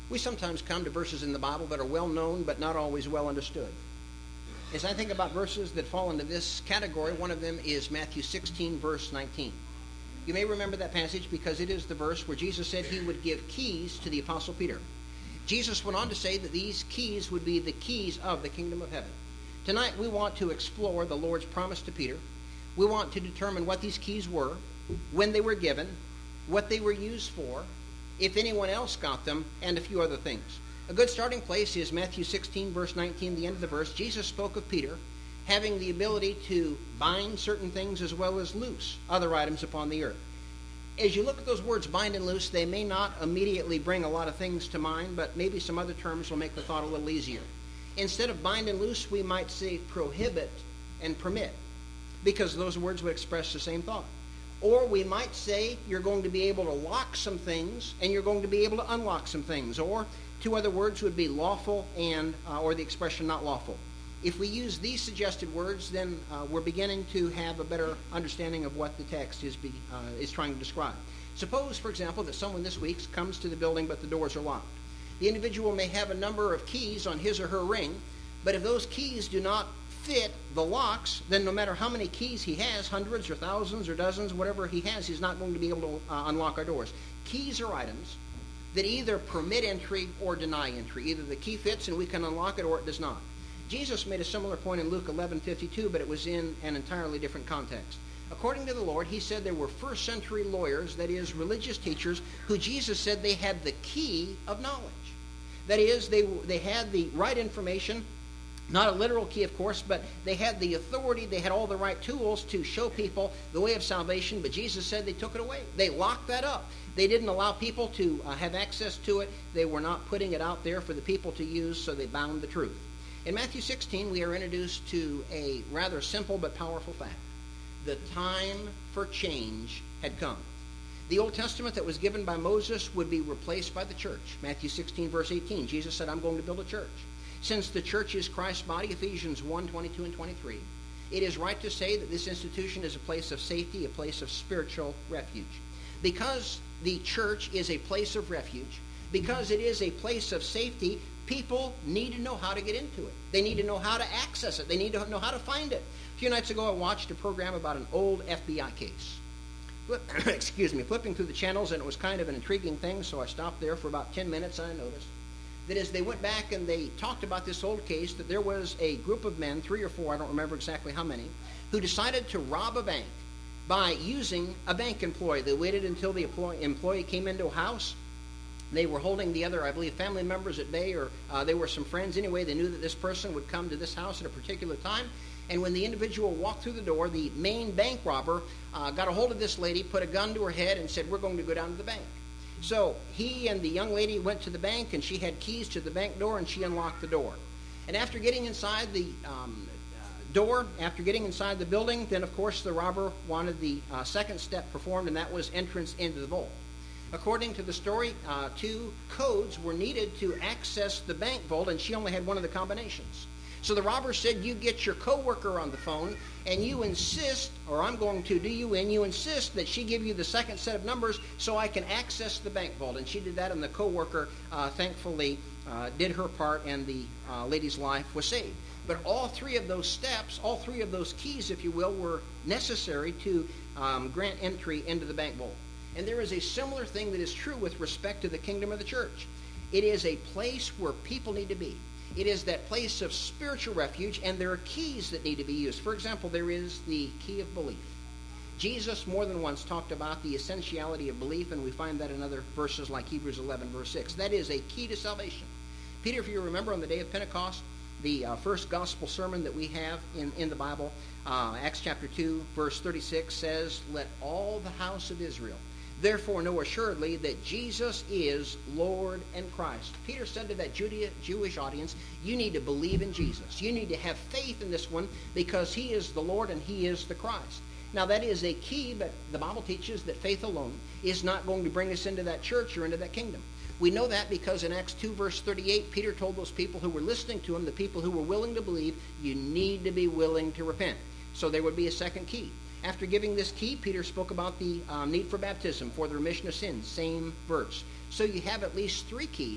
We sometimes come to verses in the Bible that are well known but not always well understood. As I think about verses that fall into this category, one of them is Matthew 16, verse 19. You may remember that passage because it is the verse where Jesus said he would give keys to the Apostle Peter. Jesus went on to say that these keys would be the keys of the kingdom of heaven. Tonight we want to explore the Lord's promise to Peter. We want to determine what these keys were, when they were given, what they were used for, if anyone else got them, and a few other things. A good starting place is Matthew 16, verse 19, the end of the verse. Jesus spoke of Peter having the ability to bind certain things as well as loose other items upon the earth. As you look at those words, bind and loose, they may not immediately bring a lot of things to mind, but maybe some other terms will make the thought a little easier. Instead of bind and loose, we might say prohibit and permit, because those words would express the same thought. Or we might say you're going to be able to lock some things and you're going to be able to unlock some things. Or two other words would be lawful and or the expression not lawful. If we use these suggested words, then we're beginning to have a better understanding of what the text is trying to describe. Suppose, for example, that someone this week comes to the building but the doors are locked. The individual may have a number of keys on his or her ring, but if those keys do not fit the locks, then no matter how many keys he has, hundreds or thousands or dozens, whatever he has, he's not going to be able to unlock our doors. Keys are items that either permit entry or deny entry. Either the key fits and we can unlock it or it does not. Jesus made a similar point in Luke 11:52, but it was in an entirely different context. According to the Lord, he said there were first century lawyers, that is, religious teachers, who Jesus said they had the key of knowledge. That is, they had the right information, not a literal key, of course, but they had the authority, they had all the right tools to show people the way of salvation, but Jesus said they took it away. They locked that up. They didn't allow people to have access to it. They were not putting it out there for the people to use, so they bound the truth. In Matthew 16, we are introduced to a rather simple but powerful fact. The time for change had come. The Old Testament that was given by Moses would be replaced by the church. Matthew 16, verse 18, Jesus said, I'm going to build a church. Since the church is Christ's body, Ephesians 1, 22 and 23, it is right to say that this institution is a place of safety, a place of spiritual refuge. Because the church is a place of refuge, because it is a place of safety, people need to know how to get into it. They need to know how to access it. They need to know how to find it. A few nights ago, I watched a program about an old FBI case. Flipping through the channels, and it was kind of an intriguing thing, so I stopped there for about 10 minutes, and I noticed that as they went back and they talked about this old case, that there was a group of men, 3 or 4, I don't remember exactly how many, who decided to rob a bank by using a bank employee. They waited until the employee came into a house. They were holding the other, I believe, family members at bay, or they were some friends. Anyway, they knew that this person would come to this house at a particular time. And when the individual walked through the door, the main bank robber got a hold of this lady, put a gun to her head, and said, we're going to go down to the bank. So he and the young lady went to the bank, and she had keys to the bank door, and she unlocked the door. And after getting inside the door, after getting inside the building, then, of course, the robber wanted the second step performed, and that was entrance into the vault. According to the story, 2 codes were needed to access the bank vault, and she only had one of the combinations. So the robber said, you get your coworker on the phone, and you insist, or I'm going to do you in, you insist that she give you the second set of numbers so I can access the bank vault. And she did that, and the coworker, thankfully, did her part, and the lady's life was saved. But all 3 of those steps, all 3 of those keys, if you will, were necessary to grant entry into the bank vault. And there is a similar thing that is true with respect to the kingdom of the church. It is a place where people need to be. It is that place of spiritual refuge, and there are keys that need to be used. For example, there is the key of belief. Jesus more than once talked about the essentiality of belief, and we find that in other verses like Hebrews 11, verse 6. That is a key to salvation. Peter, if you remember, on the day of Pentecost, the first gospel sermon that we have in the Bible, Acts chapter 2, verse 36 says, let all the house of Israel therefore know assuredly that Jesus is Lord and Christ. Peter said to that Jewish audience, you need to believe in Jesus. You need to have faith in this one because he is the Lord and he is the Christ. Now that is a key, but the Bible teaches that faith alone is not going to bring us into that church or into that kingdom. We know that because in Acts 2, verse 38, Peter told those people who were listening to him, the people who were willing to believe, you need to be willing to repent. So there would be a second key. After giving this key, Peter spoke about the need for baptism for the remission of sins, same verse. So you have at least 3 keys.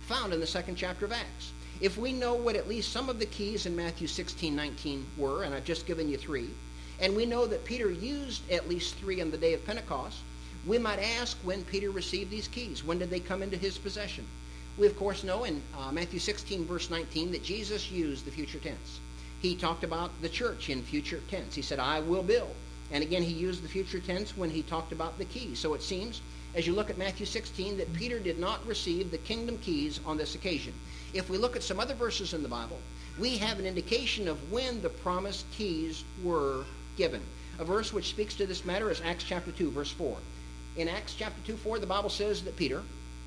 found in the second chapter of Acts. If we know what at least some of the keys in Matthew 16:19 were, and I've just given you 3, and we know that Peter used at least 3 on the day of Pentecost, we might ask when Peter received these keys. When did they come into his possession? We, of course, know in Matthew 16, verse 19, that Jesus used the future tense. He talked about the church in future tense. He said, I will build. And again, he used the future tense when he talked about the keys. So it seems, as you look at Matthew 16, that Peter did not receive the kingdom keys on this occasion. If we look at some other verses in the Bible, we have an indication of when the promised keys were given. A verse which speaks to this matter is Acts chapter 2, verse 4. In Acts chapter 2, 4, the Bible says that Peter,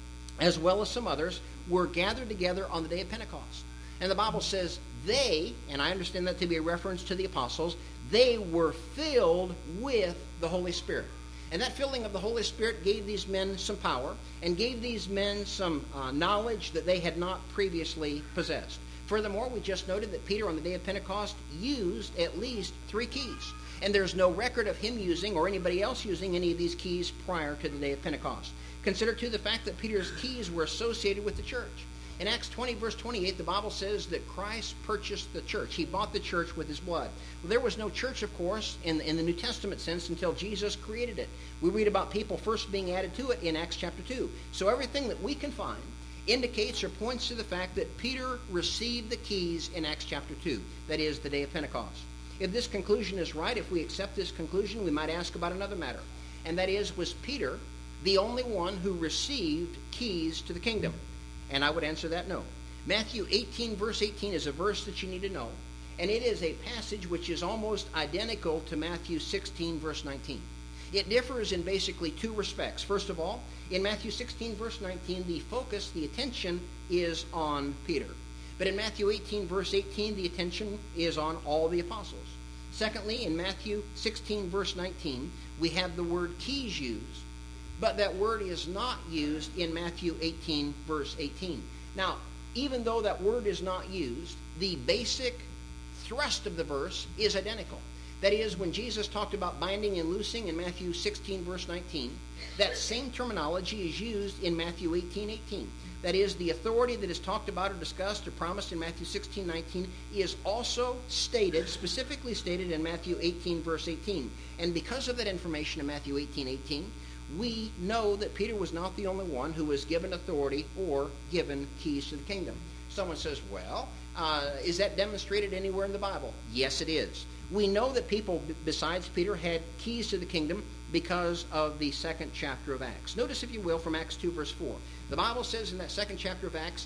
as well as some others, were gathered together on the day of Pentecost. And the Bible says they, and I understand that to be a reference to the apostles, they were filled with the Holy Spirit. And that filling of the Holy Spirit gave these men some power and gave these men some knowledge that they had not previously possessed. Furthermore, we just noted that Peter on the day of Pentecost used at least 3 keys. And there's no record of him using or anybody else using any of these keys prior to the day of Pentecost. Consider, too, the fact that Peter's keys were associated with the church. In Acts 20, verse 28, the Bible says that Christ purchased the church. He bought the church with his blood. Well, there was no church, of course, in the New Testament sense until Jesus created it. We read about people first being added to it in Acts chapter 2. So everything that we can find indicates or points to the fact that Peter received the keys in Acts chapter 2. That is, the day of Pentecost. If this conclusion is right, if we accept this conclusion, we might ask about another matter. And that is, was Peter the only one who received keys to the kingdom? And I would answer that no. Matthew 18, verse 18 is a verse that you need to know. And it is a passage which is almost identical to Matthew 16, verse 19. It differs in basically 2 respects. First of all, in Matthew 16, verse 19, the focus, the attention is on Peter. But in Matthew 18, verse 18, the attention is on all the apostles. Secondly, in Matthew 16, verse 19, we have the word keys used. But that word is not used in Matthew 18, verse 18. Now, even though that word is not used, the basic thrust of the verse is identical. That is, when Jesus talked about binding and loosing in Matthew 16, verse 19, that same terminology is used in Matthew 18, 18. That is, the authority that is talked about or discussed or promised in Matthew 16, 19 is also stated, specifically stated in Matthew 18, verse 18. And because of that information in Matthew 18, 18, we know that Peter was not the only one who was given authority or given keys to the kingdom. Someone says, well, is that demonstrated anywhere in the Bible? Yes, it is. We know that people besides Peter had keys to the kingdom because of the second chapter of Acts. Notice, if you will, from Acts 2, verse 4. The Bible says in that second chapter of Acts,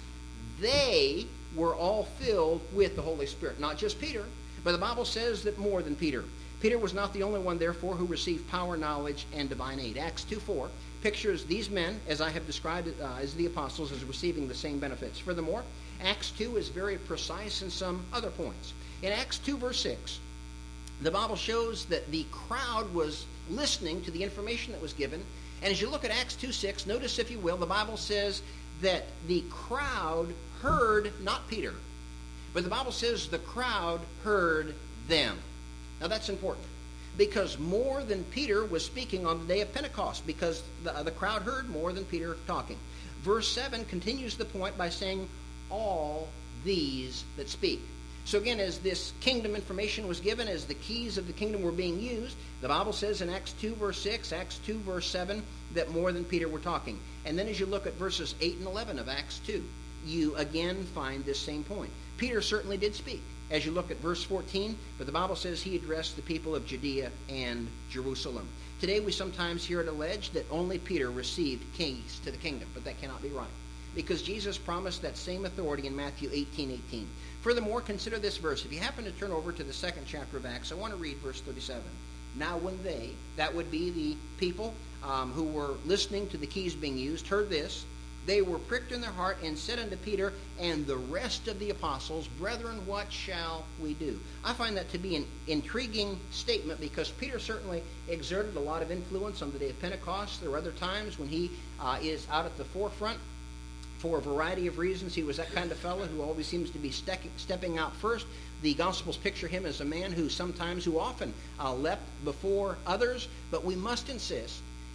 they were all filled with the Holy Spirit. Not just Peter, but the Bible says that more than Peter. Peter was not the only one, therefore, who received power, knowledge, and divine aid. Acts 2:4 pictures these men, as I have described as the apostles, as receiving the same benefits. Furthermore, Acts 2 is very precise in some other points. In Acts 2, verse 6, the Bible shows that the crowd was listening to the information that was given. And as you look at Acts 2:6, notice, if you will, the Bible says that the crowd heard not Peter, but the Bible says the crowd heard them. Now that's important, because more than Peter was speaking on the day of Pentecost, because the crowd heard more than Peter talking. Verse 7 continues the point by saying, all these that speak. So again, as this kingdom information was given, as the keys of the kingdom were being used, the Bible says in Acts 2, verse 6, Acts 2, verse 7, that more than Peter were talking. And then as you look at verses 8 and 11 of Acts 2, you again find this same point. Peter certainly did speak. As you look at verse 14, but the Bible says he addressed the people of Judea and Jerusalem. Today we sometimes hear it alleged that only Peter received keys to the kingdom, but that cannot be right, because Jesus promised that same authority in Matthew 18, 18. Furthermore, consider this verse. If you happen to turn over to the second chapter of Acts, I want to read verse 37. Now when they, that would be the people who were listening to the keys being used, heard this, they were pricked in their heart and said unto Peter and the rest of the apostles, Brethren, what shall we do? I find that to be an intriguing statement, because Peter certainly exerted a lot of influence on the day of Pentecost. There are other times when he is out at the forefront for a variety of reasons. He was that kind of fellow who always seems to be stepping out first. The Gospels picture him as a man who often leapt before others. But we must insist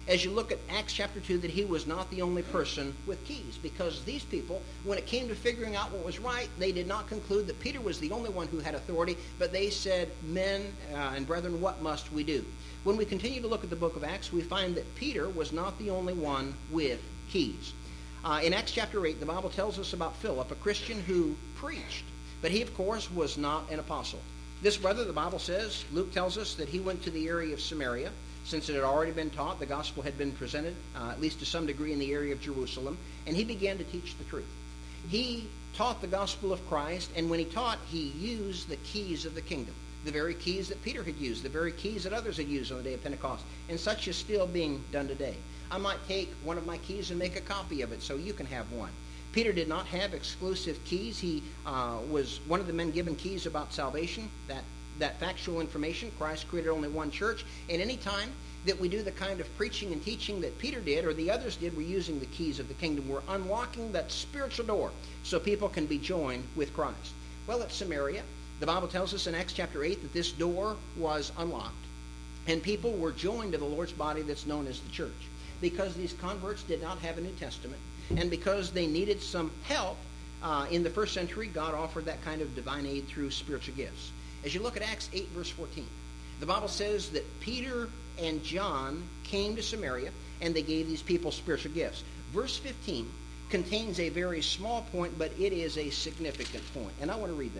as you look at Acts chapter 2, that he was not the only person with keys, because these people, when it came to figuring out what was right, they did not conclude that Peter was the only one who had authority, but they said, men and brethren, what must we do? When we continue to look at the book of Acts, we find that Peter was not the only one with keys. In Acts chapter 8, the Bible tells us about Philip, a Christian who preached, but he, of course, was not an apostle. This brother, the Bible says, Luke tells us that he went to the area of Samaria, since it had already been taught, the gospel had been presented, at least to some degree, in the area of Jerusalem, and he began to teach the truth. He taught the gospel of Christ, and when he taught, he used the keys of the kingdom, the very keys that Peter had used, the very keys that others had used on the day of Pentecost, and such is still being done today. I might take one of my keys and make a copy of it so you can have one. Peter did not have exclusive keys. He was one of the men given keys about salvation, that factual information. Christ created only one church, and any time that we do the kind of preaching and teaching that Peter did or the others did, we're using the keys of the kingdom. We're unlocking that spiritual door so people can be joined with Christ. Well, at Samaria, the Bible tells us in Acts chapter 8 that this door was unlocked, and people were joined to the Lord's body that's known as the church. Because these converts did not have a New Testament, and because they needed some help in the first century, God offered that kind of divine aid through spiritual gifts. As you look at Acts 8, verse 14, the Bible says that Peter and John came to Samaria, and they gave these people spiritual gifts. Verse 15 contains a very small point, but it is a significant point, and I want to read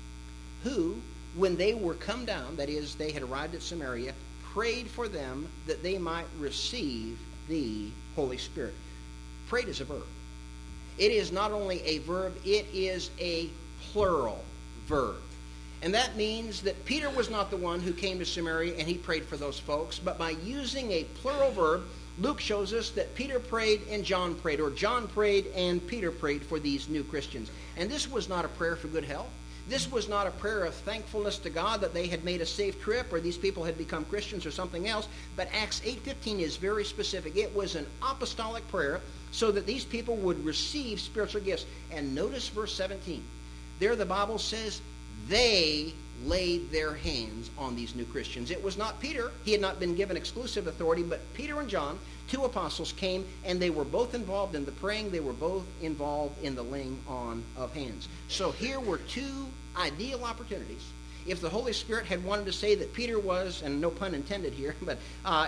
that. Who, when they were come down, that is, they had arrived at Samaria, prayed for them that they might receive the Holy Spirit. Prayed is a verb. It is not only a verb, it is a plural verb. And that means that Peter was not the one who came to Samaria and he prayed for those folks, but by using a plural verb, Luke shows us that Peter prayed and John prayed, or John prayed and Peter prayed for these new Christians. And this was not a prayer for good health. This was not a prayer of thankfulness to God that they had made a safe trip or these people had become Christians or something else. But Acts 8:15 is very specific. It was an apostolic prayer so that these people would receive spiritual gifts. And notice verse 17. There the Bible says they laid their hands on these new Christians. It was not Peter. He had not been given exclusive authority, but Peter and John, two apostles, came, and they were both involved in the praying. They were both involved in the laying on of hands. So here were two ideal opportunities. If the Holy Spirit had wanted to say that Peter was, and no pun intended here, but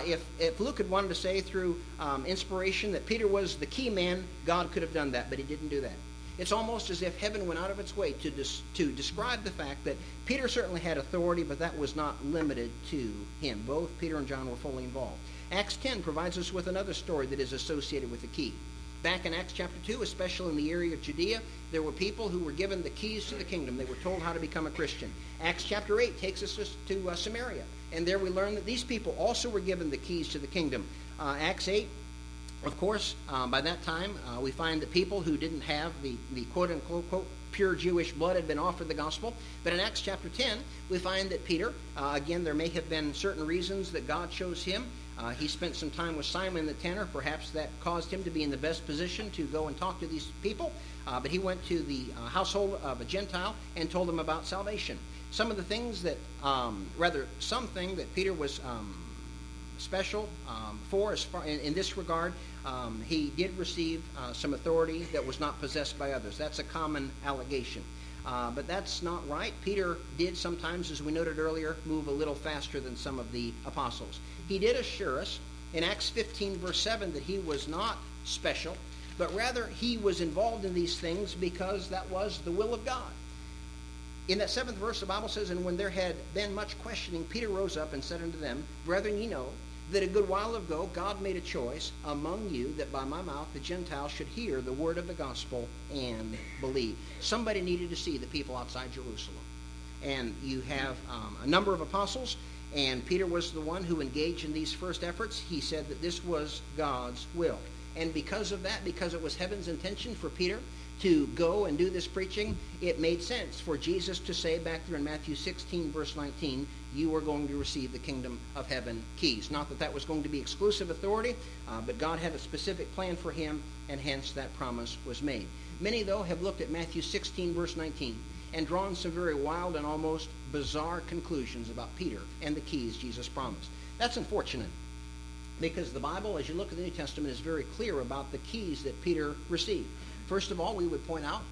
if Luke had wanted to say through inspiration that Peter was the key man, God could have done that, but he didn't do that. It's almost as if heaven went out of its way to describe the fact that Peter certainly had authority, but that was not limited to him. Both Peter and John were fully involved. Acts 10 provides us with another story that is associated with the key. Back in Acts chapter 2, especially in the area of Judea, there were people who were given the keys to the kingdom. They were told how to become a Christian. Acts chapter 8 takes us to Samaria, and there we learn that these people also were given the keys to the kingdom. Acts 8, of course, by that time, we find that people who didn't have the quote-unquote pure Jewish blood had been offered the gospel. But in Acts chapter 10, we find that Peter, again, there may have been certain reasons that God chose him. He spent some time with Simon the tanner. Perhaps that caused him to be in the best position to go and talk to these people. But he went to the household of a Gentile and told them about salvation. Some of the things that, something that Peter was special for as far in this regard, he did receive some authority that was not possessed by others. That's a common allegation. But that's not right. Peter did sometimes, as we noted earlier, move a little faster than some of the apostles. He did assure us in Acts 15, verse 7, that he was not special, but rather he was involved in these things because that was the will of God. In that 7th verse, the Bible says, "And when there had been much questioning, Peter rose up and said unto them, Brethren, ye know that a good while ago God made a choice among you that by my mouth the Gentiles should hear the word of the gospel and believe." Somebody needed to see the people outside Jerusalem. And you have a number of apostles, and Peter was the one who engaged in these first efforts. He said that this was God's will. And because of that, because it was heaven's intention for Peter to go and do this preaching, it made sense for Jesus to say back there in Matthew 16, verse 19, you are going to receive the kingdom of heaven keys. Not that that was going to be exclusive authority, but God had a specific plan for him, and hence that promise was made. Many, though, have looked at Matthew 16, verse 19, and drawn some very wild and almost bizarre conclusions about Peter and the keys Jesus promised. That's unfortunate. Because the Bible, as you look at the New Testament, is very clear about the keys that Peter received. First of all, we would point out,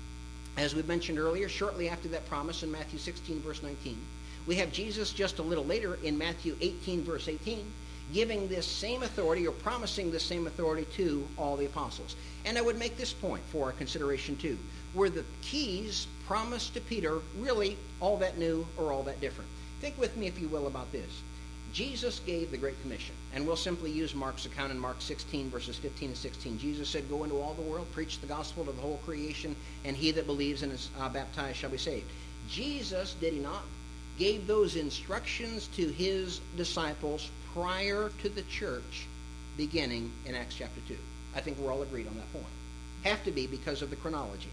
as we mentioned earlier, shortly after that promise in Matthew 16, verse 19, we have Jesus just a little later in Matthew 18, verse 18, giving this same authority or promising this same authority to all the apostles. And I would make this point for our consideration too. Were the keys promised to Peter really all that new or all that different? Think with me, if you will, about this. Jesus gave the Great Commission, and we'll simply use Mark's account in Mark 16, verses 15 and 16. Jesus said, "Go into all the world, preach the gospel to the whole creation, and he that believes and is baptized shall be saved." Jesus, did he not, gave those instructions to his disciples prior to the church beginning in Acts chapter 2. I think we're all agreed on that point. Have to be because of the chronology.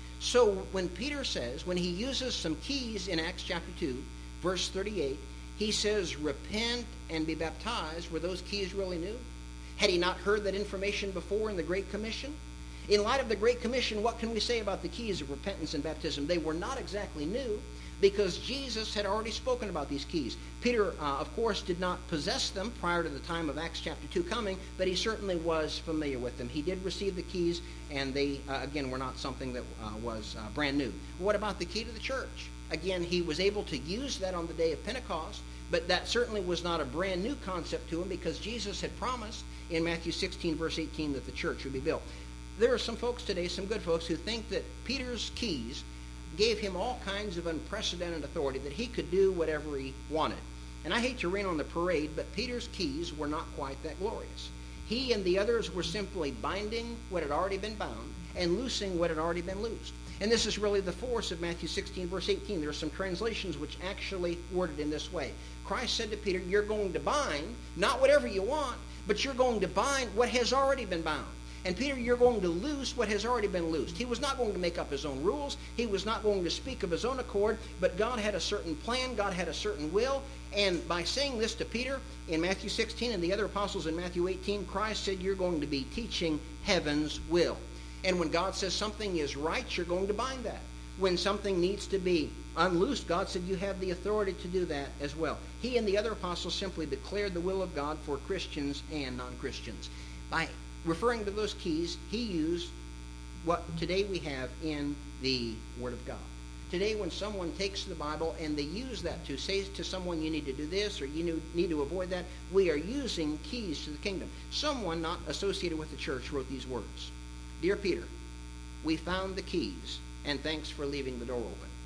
So when Peter says, when he uses some keys in Acts chapter 2, verse 38, he says, "Repent and be baptized." Were those keys really new? Had he not heard that information before in the Great Commission? In light of the Great Commission, what can we say about the keys of repentance and baptism? They were not exactly new, because Jesus had already spoken about these keys. Peter, of course, did not possess them prior to the time of Acts chapter 2 coming, but he certainly was familiar with them. He did receive the keys, and they, again, were not something that was brand new. What about the key to the church? Again, he was able to use that on the day of Pentecost, but that certainly was not a brand new concept to him, because Jesus had promised in Matthew 16, verse 18, that the church would be built. There are some folks today, some good folks, who think that Peter's keys gave him all kinds of unprecedented authority, that he could do whatever he wanted. And I hate to rain on the parade, but Peter's keys were not quite that glorious. He and the others were simply binding what had already been bound and loosing what had already been loosed. And this is really the force of Matthew 16, verse 18. There are some translations which actually worded in this way. Christ said to Peter, "You're going to bind, not whatever you want, but you're going to bind what has already been bound. And Peter, you're going to loose what has already been loosed." He was not going to make up his own rules. He was not going to speak of his own accord, but God had a certain plan. God had a certain will. And by saying this to Peter in Matthew 16 and the other apostles in Matthew 18, Christ said, "You're going to be teaching heaven's will." And when God says something is right, you're going to bind that. When something needs to be unloosed, God said you have the authority to do that as well. He and the other apostles simply declared the will of God for Christians and non-Christians. By referring to those keys, he used what today we have in the Word of God. Today, when someone takes the Bible and they use that to say to someone, "You need to do this," or "You need to avoid that," we are using keys to the kingdom. Someone not associated with the church wrote these words: "Dear Peter, we found the keys, and thanks for leaving the door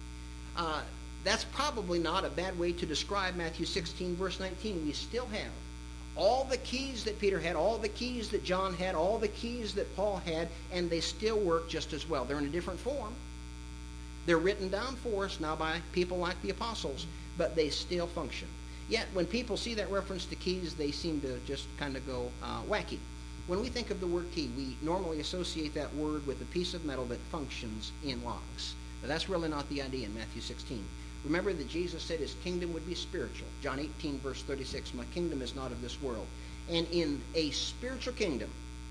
open." That's probably not a bad way to describe Matthew 16, verse 19. We still have all the keys that Peter had, all the keys that John had, all the keys that Paul had, and they still work just as well. They're in a different form. They're written down for us now by people like the apostles, but they still function. Yet when people see that reference to keys, they seem to just kind of go wacky. When we think of the word key, we normally associate that word with a piece of metal that functions in locks. But that's really not the idea in Matthew 16. Remember that Jesus said his kingdom would be spiritual. John 18, verse 36, "My kingdom is not of this world." And in a spiritual kingdom,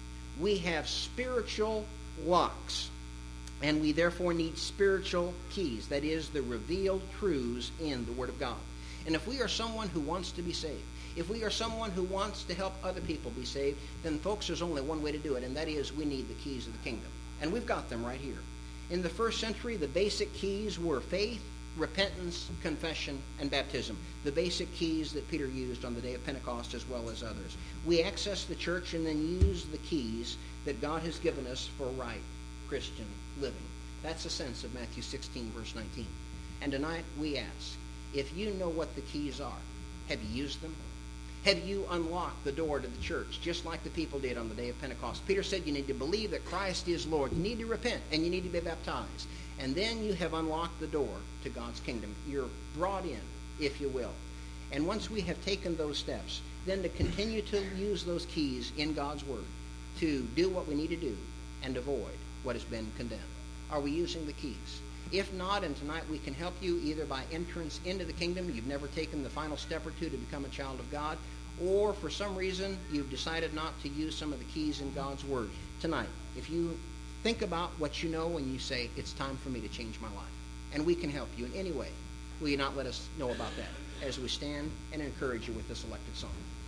we have spiritual locks. And we therefore need spiritual keys. That is, the revealed truths in the Word of God. And if we are someone who wants to be saved, if we are someone who wants to help other people be saved, then folks, there's only one way to do it, and that is we need the keys of the kingdom. And we've got them right here. In the first century, the basic keys were faith, repentance, confession, and baptism. The basic keys that Peter used on the day of Pentecost as well as others. We access the church and then use the keys that God has given us for right Christian living. That's the sense of Matthew 16, verse 19. And tonight we ask, if you know what the keys are, have you used them? Have you unlocked the door to the church, just like the people did on the day of Pentecost? Peter said you need to believe that Christ is Lord. You need to repent, and you need to be baptized. And then you have unlocked the door to God's kingdom. You're brought in, if you will. And once we have taken those steps, then to continue to use those keys in God's Word to do what we need to do and avoid what has been condemned. Are we using the keys? If not, and tonight we can help you either by entrance into the kingdom, you've never taken the final step or two to become a child of God, or for some reason you've decided not to use some of the keys in God's Word. Tonight, if you think about what you know and you say, it's time for me to change my life, and we can help you in any way, will you not let us know about that as we stand and encourage you with this elected song?